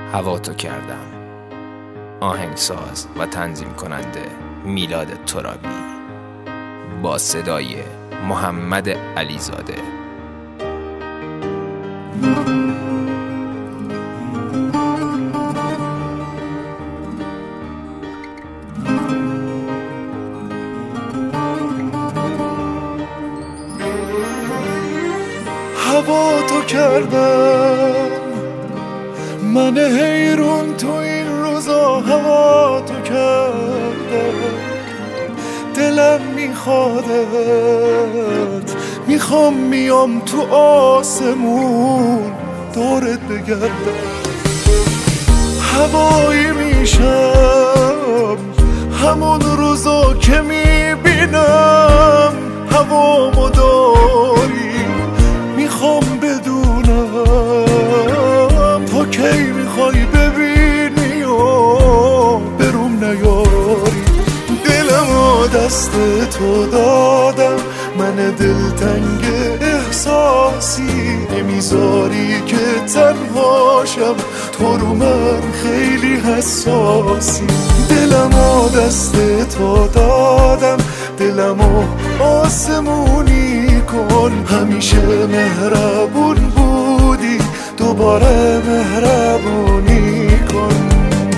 هوا تو کردم. آهنگساز و تنظیم کننده میلاد ترابی با صدای محمد علیزاده. هوا تو کردم من حیرون، تو این روزا هوا تو کردم. دلم میخوادت، میخوام میام تو آسمون دورت بگردم. هوایی میشم همون روزا که میبینم هوامو داری. میخوام بدونم تا کی میخوای ببینی و بروم نیاری. دلمو دست تو دادم، من دلتنگ احساسی نمیذاری که تنهاشم، تو رو من خیلی حساسی. دلمو دست تو دادم، دلمو آسمونی کن. همیشه مهربون بودی، دوباره مهربونی کن.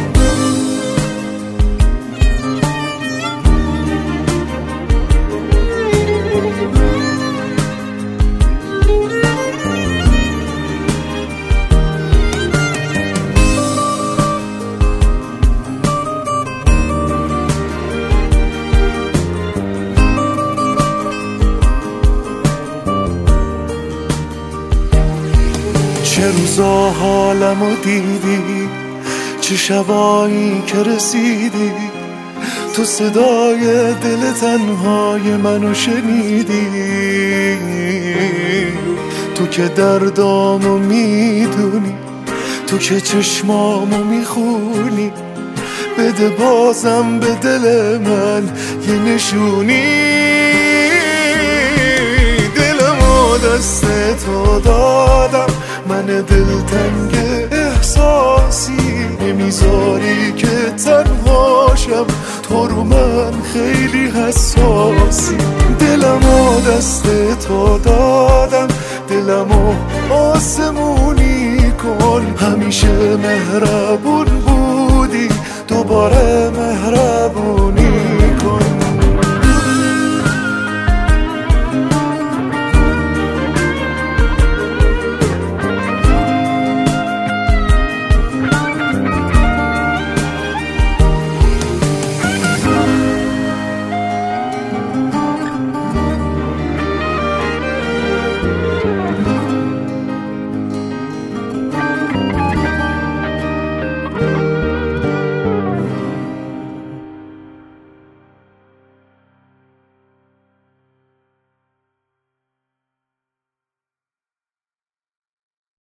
چه روزا حالمو دیدی، چه شبایی که رسیدی، تو صدای دل تنهای منو شنیدی. تو که دردامو میدونی، تو که چشمامو میخونی، بده بازم به دل من یه نشونی. دلمو دست تو دادم، من دلتنگ احساسی نمیذاری که تنهاشم، تو رو من خیلی حساسی. دلمو دست تو دادم، دلمو آسمونی کن. همیشه مهربون بودی، دوباره مهربون